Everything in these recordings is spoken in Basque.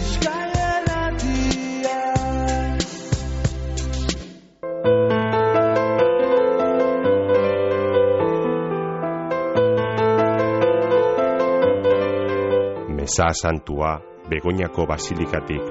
Meza santua Begoñako basilikatik.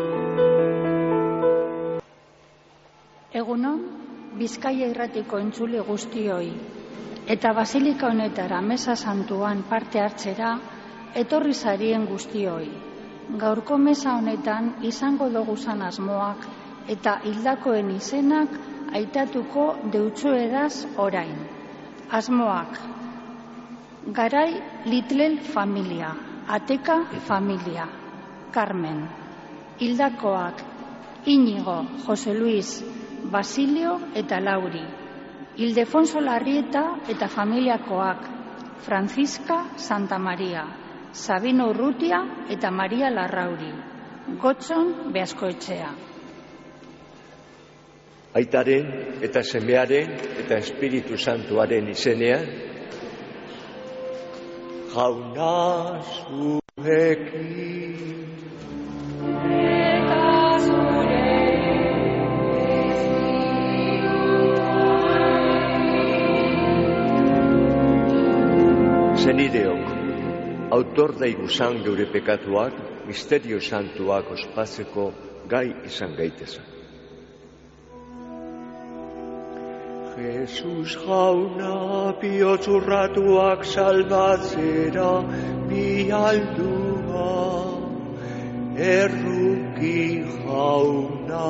Egunon, Bizkaia irratiko entzule guztioi, eta basilika honetara meza santuan parte hartzera etorri zarien guztioi. Gaurko meza honetan izango doguzan asmoak eta hildakoen izenak aitatuko deutsuedaz orain. Asmoak: Garai Litlel familia, Ateka familia, Carmen. Hildakoak: Iñigo, Jose Luis, Basilio eta Lauri. Ildefonso Larrieta eta familiakoak: Francisca Santa Maria, Sabino Urrutia eta Maria Larrauri. Gotzon Beaskoetxea. Aitaren eta semearen eta Espiritu Santuaren izenean, jauna zurekin. Eta zure Zenideok, autor daiguzan geure pekatuak, misterio santuak ospatzeko gai izan gaitezen. Jesus jauna bihotzurratuak salbatzera bialdua, erruki jauna.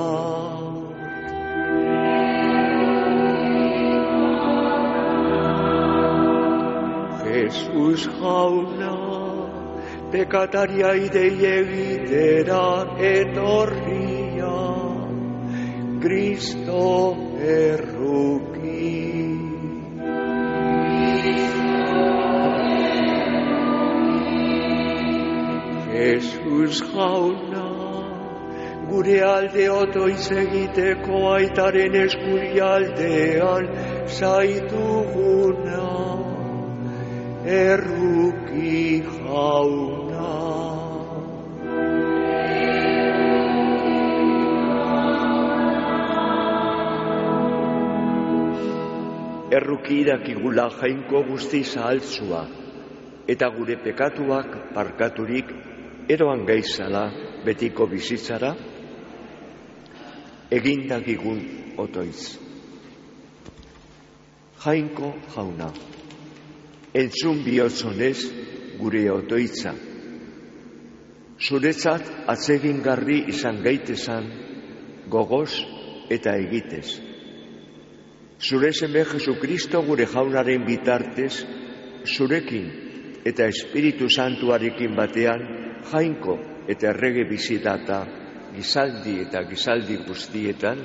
Jesus jauna pekataria idei egitera etorria, Kristo erruki. Jesus jauna, gure alde otoiz egiteko aitaren eskuri aldean zaituguna, erruki jauna. Erruki dakigula Jainko guzti zahaltzua, eta gure pekatuak parkaturik eroan gaizala betiko bizitzara, egindakigun otoiz. Jainko jauna, entzun bihotzonez gure otoitza. Zuretzat atsegingarri izan gaitezan, gogoz eta egitez. Zure seme Jesukristo gure jaunaren bitartez, zurekin eta Espiritu Santuarekin batean, Jainko eta errege bizitata, gizaldi eta gizaldi guztietan.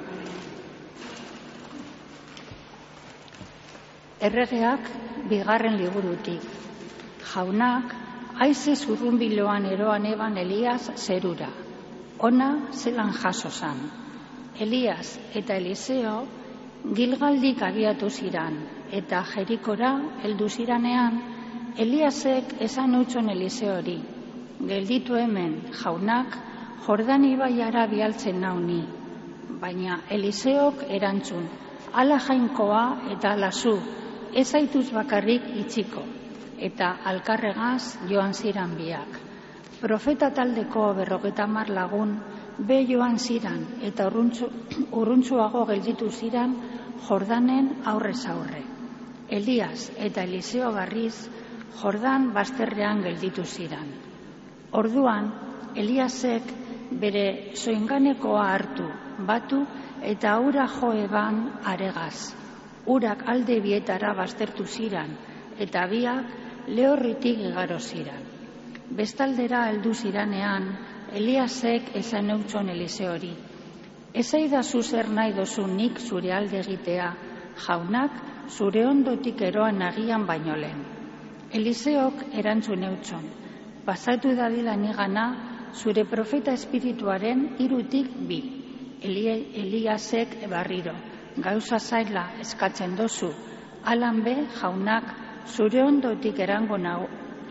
Erregeak bigarren liburutik. Jaunak, haize zurrunbiloan eroan eban Elias zerura. Ona zelan jaso zan. Elias eta Eliseo Gilgaldik abiatu ziran, eta Jerikora heldu ziranean, Eliasek esan utxon Eliseori: gelditu hemen, jaunak, Jordan ibaiara bialtzen nauni. Baina Eliseok erantzun: ala Jainkoa eta ala zu, ez zaituz bakarrik itxiko. Eta alkarregaz joan ziran biak. Profeta taldeko 50 lagun be joan ziran, eta urruntzuago gelditu ziran Jordanen aurrez aurre. Elias eta Eliseo barriz Jordan bazterrean gelditu ziran. Orduan, Eliasek bere soinganekoa hartu, batu eta ura jo eban aregaz. Urak alde bietara baztertu ziran, eta biak lehorritik igaro ziran. Bestaldera heldu ziranean, Eliasek esan eutxon Eliseori: ezaidazu zer nahi dozu nik zure alde egitea, jaunak zure ondotik eroan agian baino lehen. Eliseok erantzun eutxon: pasatu dadila nigana zure profeta espirituaren 3 2. Eliasek barriro: gauza zaila eskatzen dozu, alan be jaunak zure ondotik erango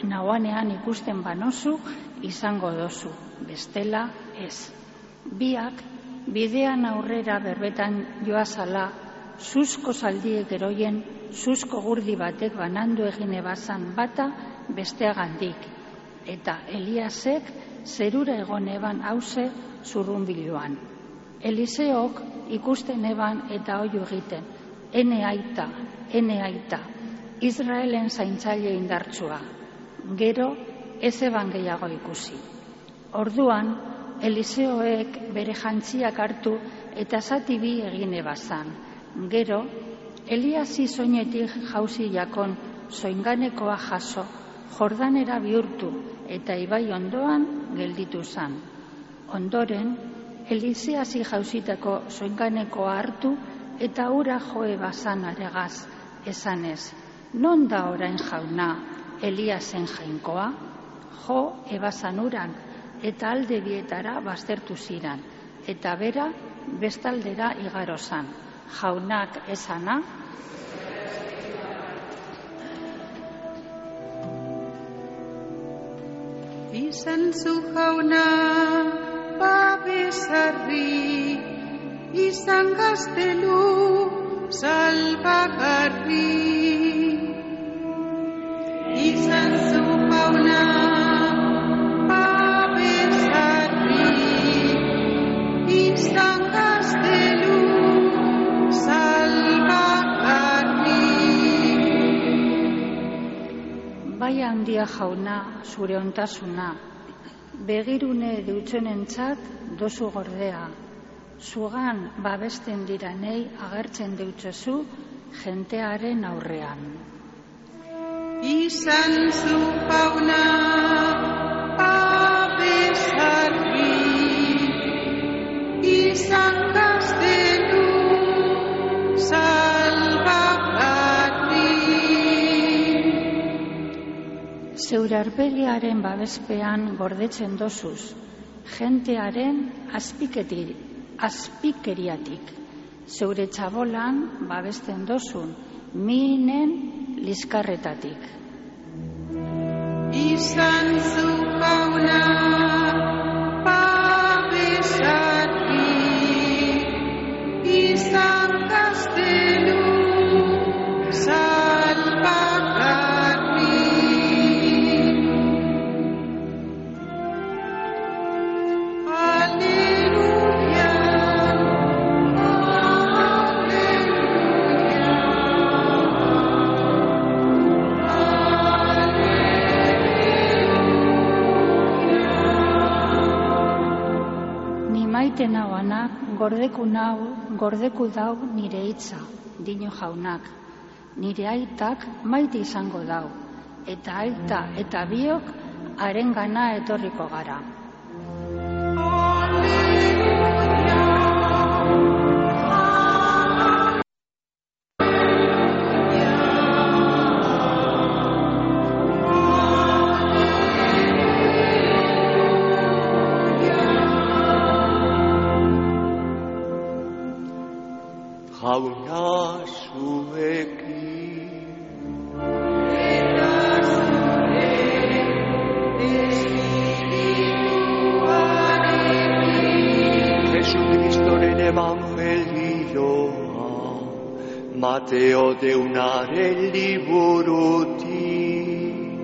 nauanean ikusten banozu izango dozu, bestela ez. Biak bidean aurrera berbetan joazala, zuzko zaldiek eroien, zuzko gurdi batek banandu egine bazan bata besteagandik, eta Eliasek zerura egon eban hauze zurrunbiluan. Eliseok ikusten eban eta oiu egiten, ene aita, Israelen zaintzaile indartsua. Gero ez eban gehiago ikusi. Orduan, Eliseoek bere jantziak hartu eta zati bi egine bazan. Gero, Eliasi soinetik jauzi jakon soinganekoa jaso, Jordanera bihurtu eta ibai ondoan gelditu zan. Ondoren, Eliseasi jauzitako soinganekoa hartu eta ura joe bazan aregaz, esanez, non da orain jauna Eliasen jainkoa? Jo ebazan uran, eta alde bietara baztertu ziran, eta bera bestaldera igaro zan. Jaunak esana, izan zu jauna babesarri, izan gaztelu salbagarri. Izan zu jauna babesarri, izan gaztelu salbagarri. bai handia jauna zure ontasuna, begirune deutsonentzat dozu gordea, zugan babesten diranei agertzen deutsozu jentearen aurrean. Izan zu jauna babesarri, izan gaztelu salbagarri. Zeure aurpegiaren babespean gordetzen dozuz, jentearen azpikeriatik. Zeure txabolan babesten dozun, minen liskarretatik. Izan zu jauna babesarri, izan gaztelu salbagarri. Aleluia, Maite nauanak gordeku dau nire hitza, dino jaunak. Nire aitak maite izango dau, eta aita eta biok harengana etorriko gara. Jauna zuekin, eta zure espirituarekin. Jesucristoren evangelioa, Mateo deunaren liburutik.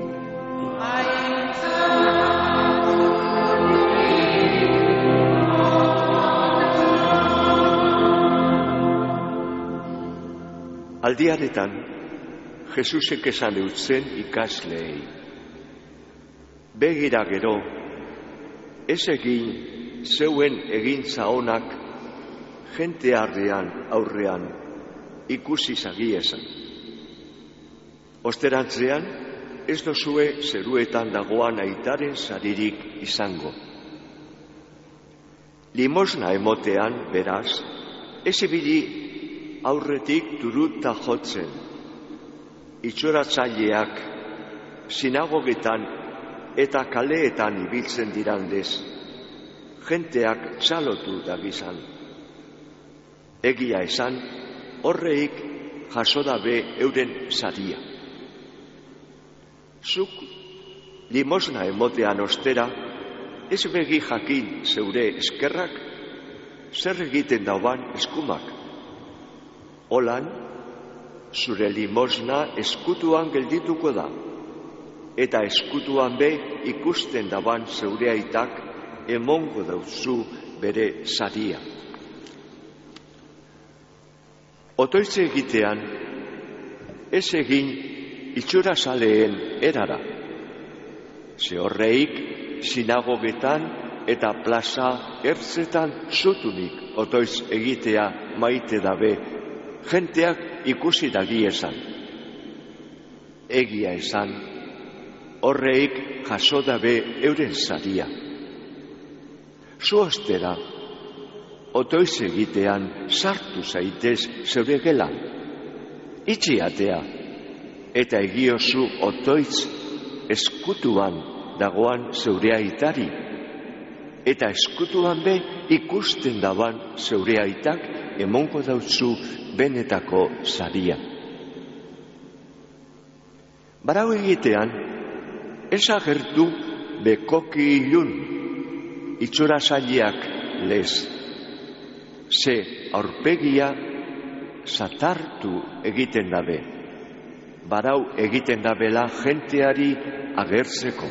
Aldiaretan, Jesusek esan eutzen ikasleei. Begira gero, ez egin zeuen egintza onak jente aurrean ikusi zagiezan. Osterantzean, ez dozue zeruetan dagoan aitaren saririk izango. Limosna emotean, beraz, ez ibili aurretik turuta jotzen, itxoratzaileak sinagogetan eta kaleetan ibiltzen dirandez, jenteak txalotu dagizan. Egia esan, horreik jaso dabe euren saria. Zuk limosna emotean ostera, ez begi jakin zeure eskerrak, zer egiten dauban eskumak. Holan, zure limosna eskutuan geldituko da, eta eskutuan be ikusten daban zeure aitak emongo dauzu bere saria. Otoitze egitean, ez egin itxurasaleen erara. Ze horreik sinagogetan eta plaza ertzetan zutunik otoitz egitea maite dabe, jenteak ikusi dagi esan. Egia esan, horreik jaso dabe euren saria. Zu ostera, otoitz egitean sartu zaitez zeure gelan. Itxi atea, eta egiozu otoitz eskutuan dagoan zeure aitari, eta eskutuan be ikusten daban zeure aitak emongo dautzu benetako saria. Barau egitean, ez agertu bekoki ilun, itxurasaileak lez. Ze aurpegia satartu egiten dabe, barau egiten dabela jenteari agertzeko.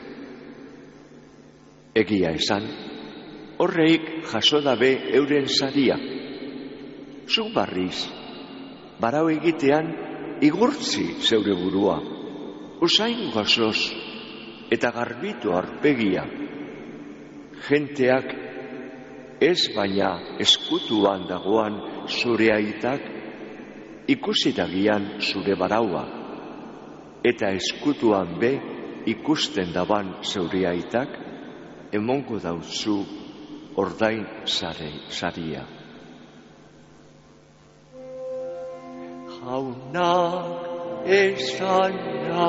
Egia esan, horreik jaso dabe euren saria. Zuk barriz, barau egitean igurtzi zeure burua, usain gozoz eta garbitu aurpegia. Jenteak ez baina eskutuan dagoan zure aitak ikusi dagian zure baraua, eta eskutuan be ikusten daban zeure aitak emongo dauzu ordain saria. Jaunak esaina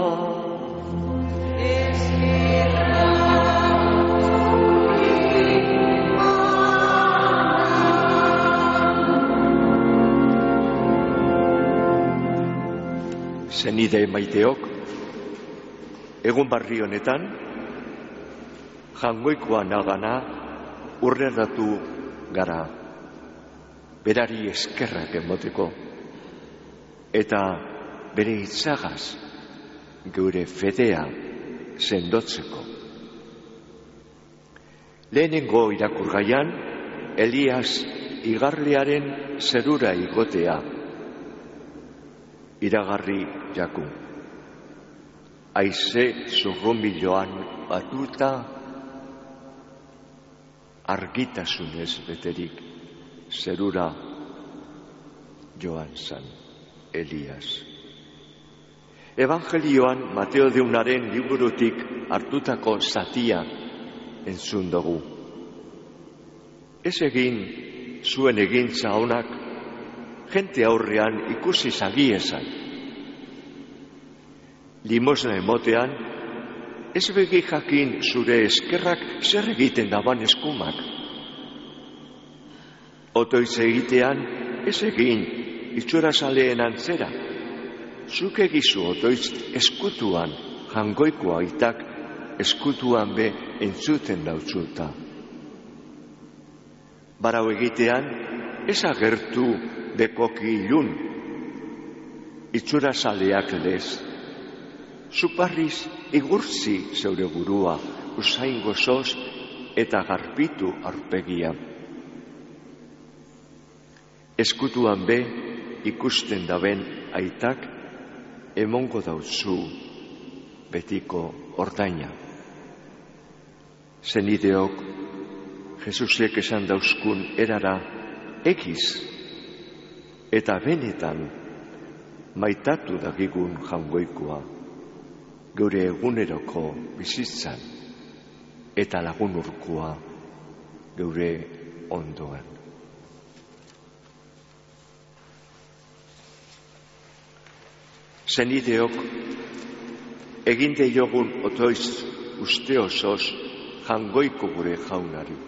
zenide maiteok, egun barri honetan, jangoikoa nagana urreratu gara, berari eskerrak emoteko, eta bere hitzagaz geure fedea sendotzeko. Lehenengo irakurgaian, Elias igarlearen zerura igotea, iragarri jaku. Haize zurrumbiloan batuta, argitasunez beterik zerura joan zan Elias. Evangelioan Mateo deunaren liburutik hartutako zatia entzun dugu. Ez egin zuen egintza onak jente aurrean ikusi zagiezan. Limosna emotean, ez begi jakin zure eskerrak zer egiten daban eskumak. Otoitz egitean, ez egin itxurasaleen antzera. Zuk egizu otoitz eskutuan, jangoiko aitak eskutuan be entzuten dautzuta. Barau egitean, ez agertu bekoki ilun, itxurasaleak lez. Zuparriz igurtzi zeure burua, usain gozoz eta garbitu aurpegia. Eskutuan be ikusten daben aitak emongo dautzu betiko ordaina. Zenideok, Jesusek esan dauzkun erara egiz eta benetan maitatu dagigun jangoikoa, geure eguneroko bizitzan eta lagunurkoa geure ondoan. Zenideok, egin deiogun otoiz uste osoz jangoiko gure jaunari.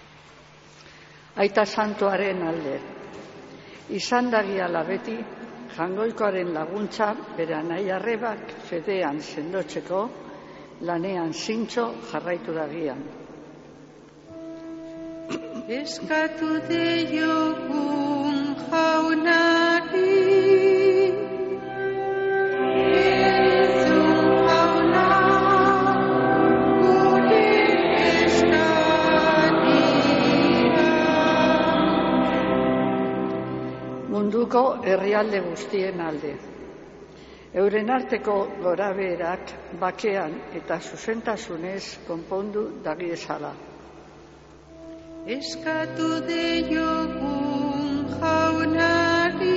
Aita santuaren alde, izan dagiala beti Jangoikoaren laguntza bere nahi arrebak fedean sendotzeko lanean zintzo jarraitu dagian. Eskatu diogun jaunari, entzun jauna, gure eskaria. Munduko herrialde guztien alde. Euren arteko gorabeherak bakean eta zuzentasunez konpondu dagiezala. Eskatu diogun jaunari,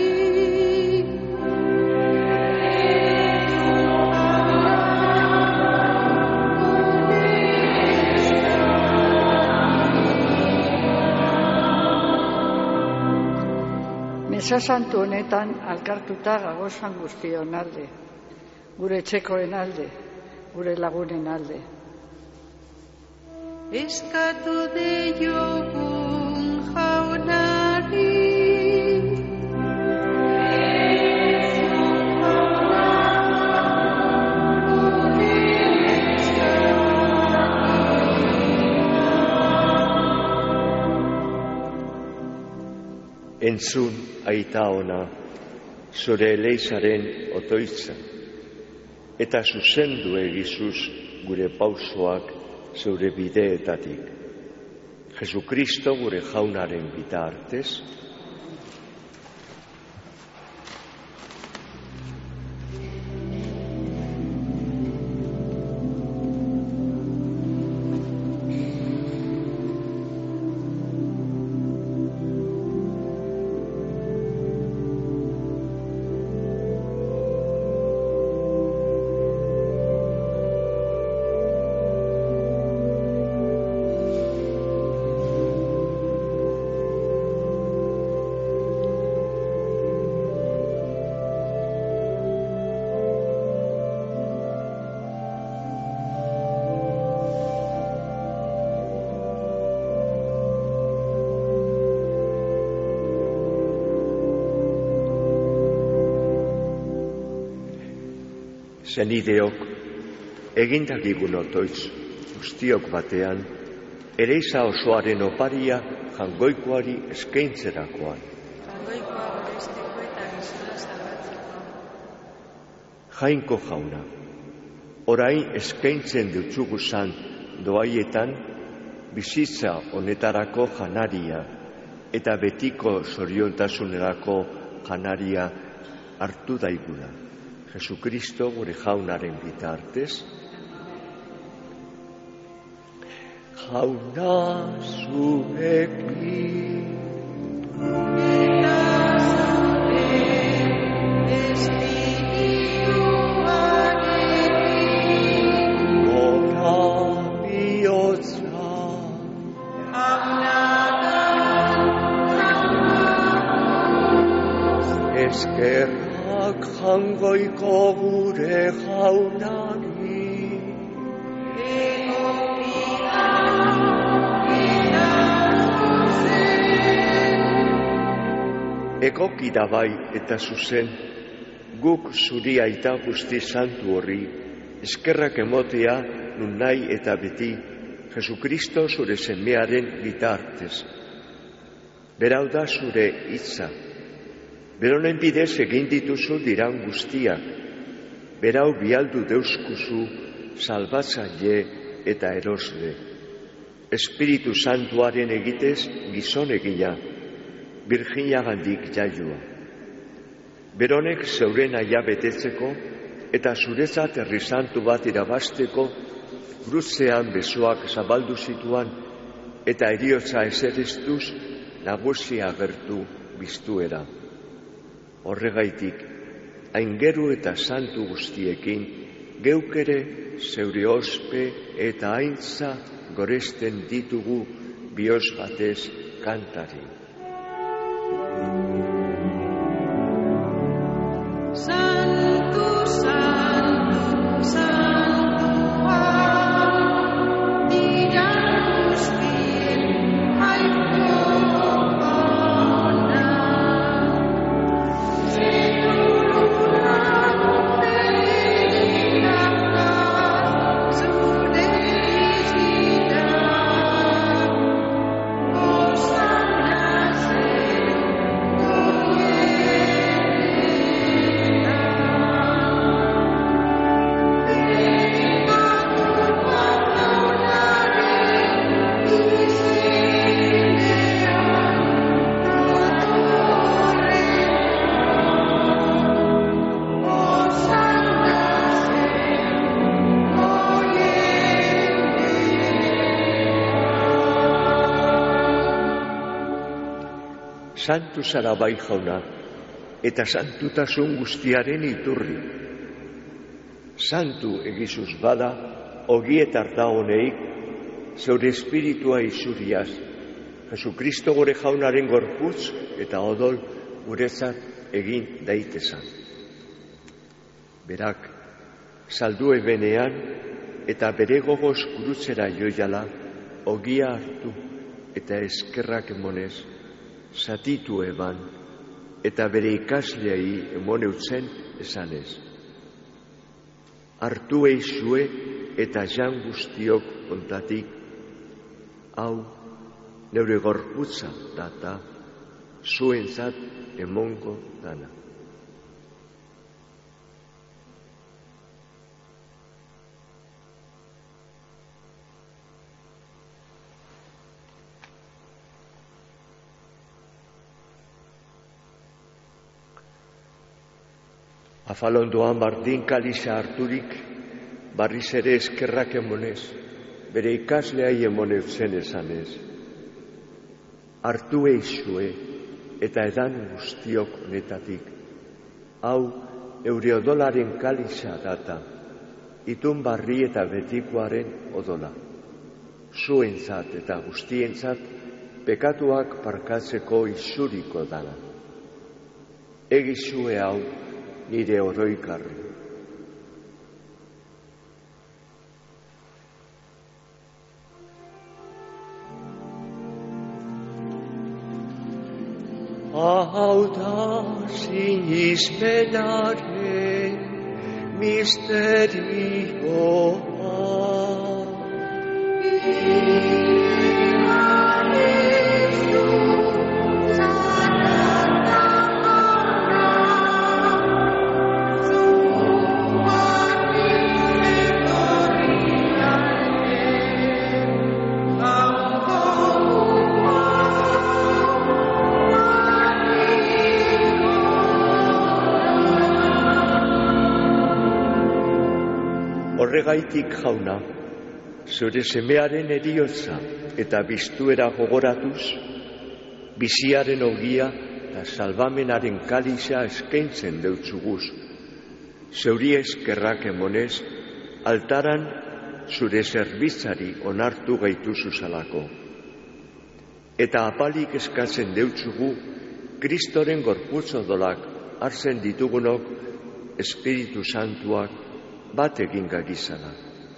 Meza santu honetan alkartuta gagozan guztion alde, gure etxekoen alde, gure lagunen alde. eskatu diogun jaunari, Entzun, aita ona, zure eleizaren otoitza, eta zuzendu egizuz gure pausoak zeure bideetatik. Jesukristo gure jaunaren bitartez, zenideok, egindakigun otoitz guztiok batean, ereiza osoaren oparia jangoikoari eskaintzerakoan. jangoikoa goresteko eta gizona salbatzeko. Jainko jauna, orain eskaintzen dutxuguzan doaietan, bizitza honetarako janaria eta betiko zoriontasunerako janaria hartu daigula. Jesukristo gure jaunaren bitartez. Jauna zuekin, Eta zure espirituarekin, gora bihotza, eskerrak jangoiko gure jaunari. Egoki da bai eta zuzen, guk zuri aita guzti santu horri, eskerrak emotea nun nahi eta beti, Jesukristo zure semearen bitartez. Berau da zure hitza, beronen bidez egin dituzu diran guztiak, berau bialdu deuskuzu salbatzaile eta erosle. Espiritu Santuaren egitez gizon egina, Virginiagandik jaioa. Beronek zeure nahia betetzeko eta zuretzat herri santu bat irabasteko kruzean besoak zabaldu zituan eta heriotza eserestuz nagusi agertu biztuera. Horregaitik, aingeru eta santu guztiekin geukere zeure ospe eta aintza goresten ditugu bihotz batez kantari. Santu, santu, santua, dira guztien aiko ona. Zeru santu zara bai Jauna, eta santutasun guztiaren iturri. Santu egizuz bada, ogietar da honeik, zeure espiritua izuriaz, Jesukristo gore Jaunaren gorputz eta odol guretzat egin daitezan. Berak, saldu ebenean eta bere gogoz gurutzera joiala, ogia hartu eta eskerrak emonez, zatitu eban, eta bere ikasleai emoneutzen esanez. Hartu eizue eta jan guztiok ontatik, hau neure gorputza data, zuentzat emongo dana. Afalondoan bardin kaliza harturik, barriz ere eskerrak emonez, bere ikasleai emoneutzen esanez. Hartu eizue eta edan guztiok netatik, hau eure odolaren kaliza data, itun barri eta betikoaren odola. Zuentzat eta guztientzat pekatuak parkatzeko izuriko dana. Egizue hau nire oroikarri. Hau da sinismenaren misterioa. Horregaitik Jauna, zure semearen eriotza eta biztuera gogoratuz, biziaren ogia eta salvamenaren kaliza eskaintzen deutzuguz, zeuri eskerrak emonez, altaran zure zerbitzari onartu gaituzu zalako. Eta apalik eskatzen deutzugu, Kristoren gorputz odolak hartzen ditugunok Espiritu Santuak bat egin gagizana.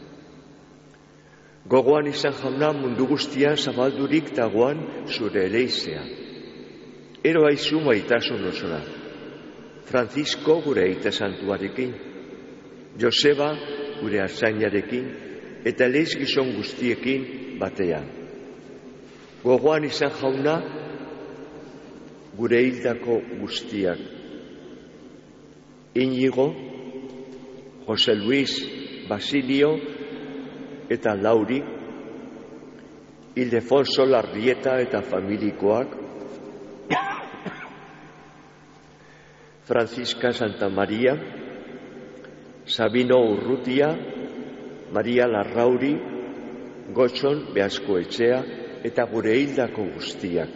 Gogoan izan Jauna mundu guztian zabaldurik dagoan zure eleizea. Ero aizu maitasun osora. Francisco gure aita santuarekin, Joseba gure artzainarekin eta eleiz gizon guztiekin batean. Gogoan izan Jauna gure hildako guztiak. Inigo, Jose Luis, Basilio eta Lauri, Ildefonso Larrieta eta familikoak, Francisca Santa Maria, Sabino Urrutia, Maria Larrauri, Gotxon Beaskoetxea eta gure hildako guztiak.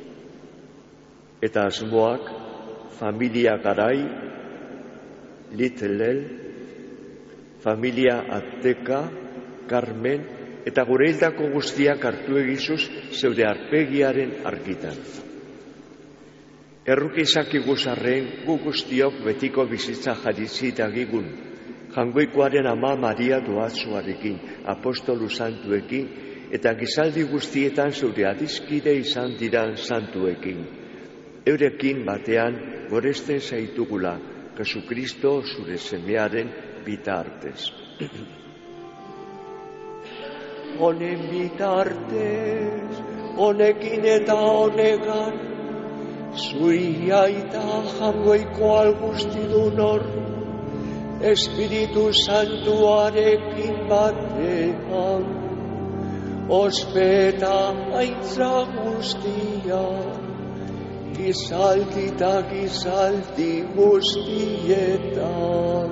Eta asmoak, familia Garai, Litlel, familia Ateka, Carmen, eta gure hildako guztiak hartu egizuz zeure arpegiaren argitan. Erruki izakiguzarren gu guztiok betiko bizitza jaritzitagigun, jangoikoaren ama Maria doatzuarekin, apostolu santuekin, eta gizaldi guztietan zeure adizkide izan diran santuekin. Eurekin batean goresten zaitugula, Jesukristo zure semearen bitartez. Honen bitartez, honekin eta honegan, zuri aita jangoiko algustidun hor, Espiritu Santuarekin batean, ospeta aitza guztia, gizaldi eta gizaldi guztietan.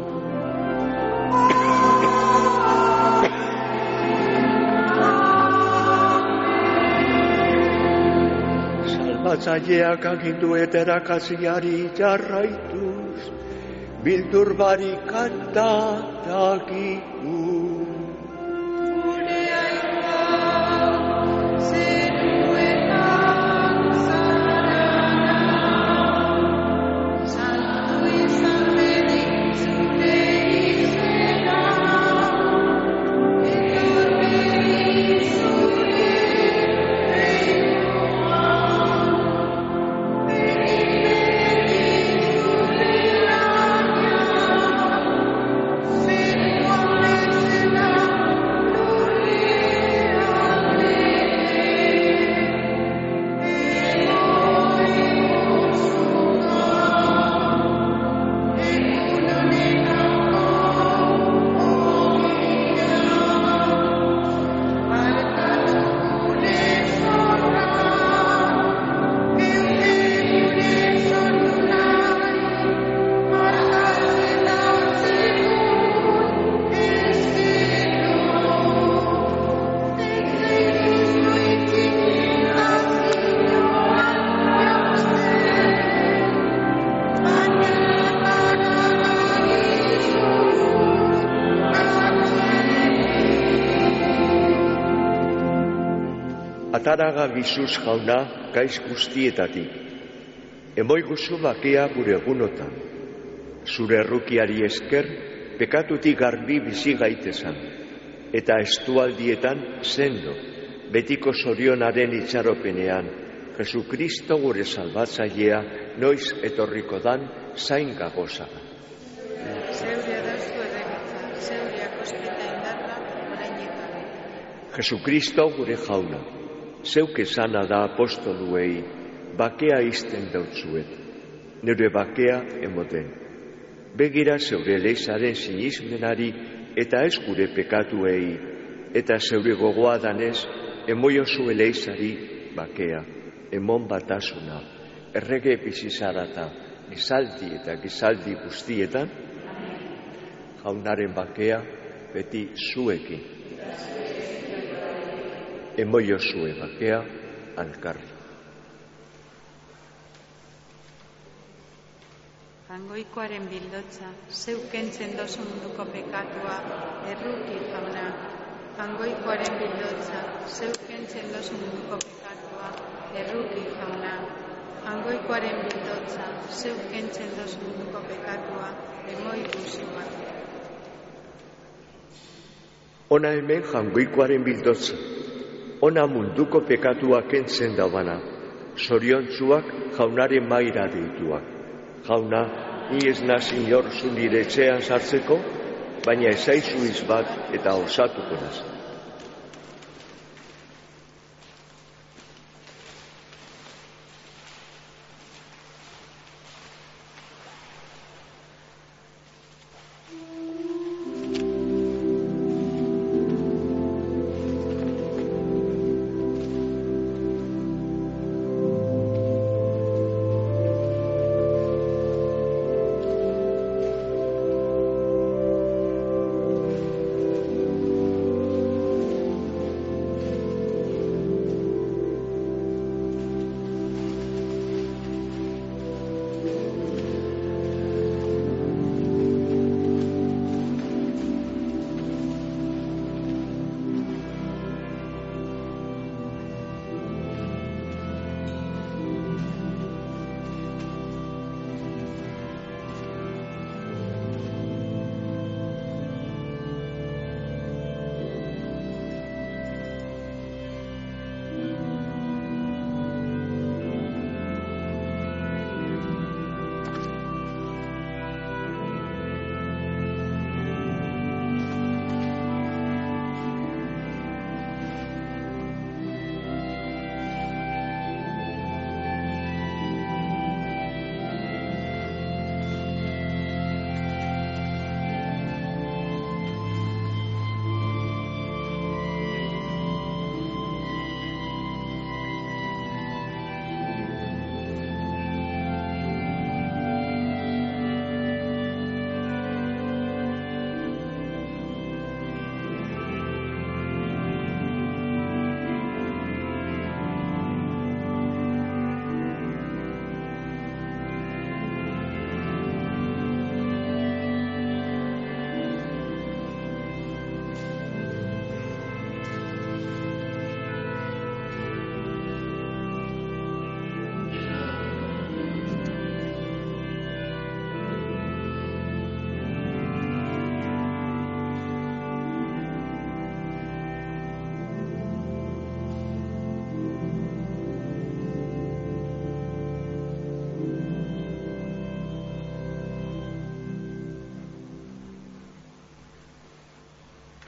salbatzaileak agindu eta erakatziari jarraituz, bildur barik kanta dakigu. Ataraga Jesús jauna gaiz guztietatik. Emoiguzu bakea gure egunotan. Zure errukiari esker, pekatutik garbi bizi gaitezan. Eta estualdietan sendo, betiko zorionaren itxaropenean, Jesukristo gure salbatzailea noiz etorriko dan zain gagozaga. Zeuria dazu erebitza, zeuria kosketa indarra, orainetan. Jesukristo gure jauna, zeuk esana da apostoluei, bakea izten dautzuet, nire bakea emoten. Begira zeure leizaren sinismenari eta ez gure pekatuei, eta zeure gogoa danez, emoiozu eleizari bakea, emon batasuna, errege bizizarata, gizaldi eta gizaldi guztietan, jaunaren bakea beti zuekin. Emoiozue bakea alkarri. Jangoikoaren bildotza, zeuk kentzen dozu munduko pekatua, erruki jauna. Jangoikoaren bildotza, zeuk kentzen dozu munduko pekatua, erruki jauna. Jangoikoaren bildotza, zeuk kentzen dozu munduko pekatua, emoi guzua. Ona hemen jangoikoaren bildotza. Ona munduko pekatua kentzen daubana, zoriontzuak jaunaren maira deituak. Jauna, ni ez naz inorzu nire etxean sartzeko, baina ezaizu izbat eta osatuko naz.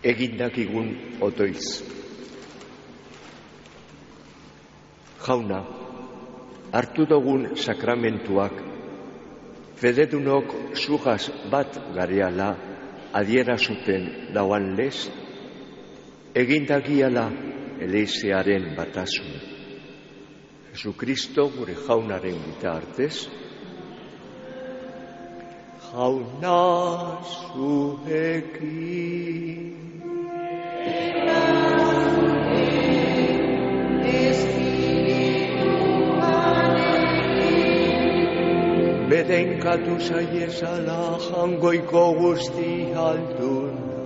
egindakigun otoiz. Jauna, hartu dugun sakramentuak, fededunok zugaz bat gareala adiera zuten dauan lez, egindagiala eleizearen batasun. Jesukristo gure jaunaren bitartez, jauna zuekin. Bedenkatu zaiezala jangoiko guzti alduna,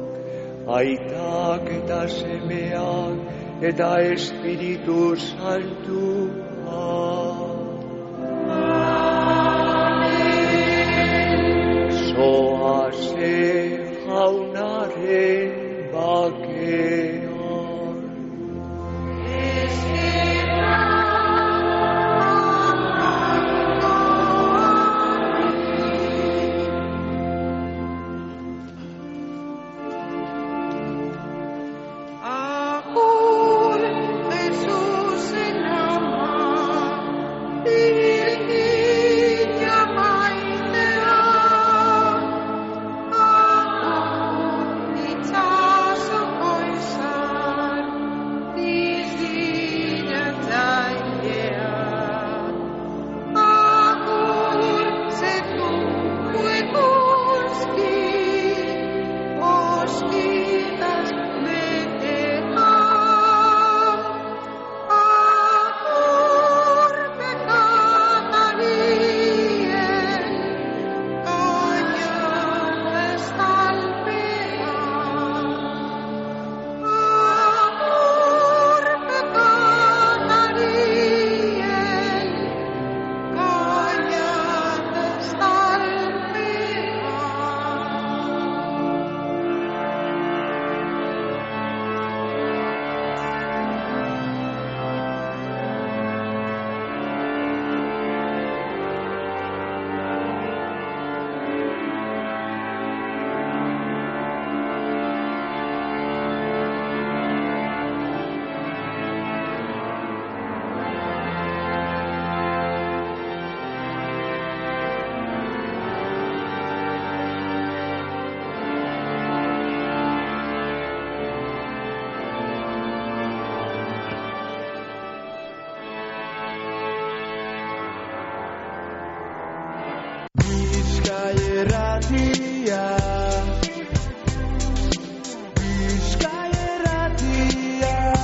aitak eta semeak eta espiritu santua. Zoaze jaunaren bakean.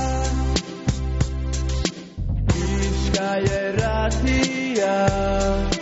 Bizkaia Irratia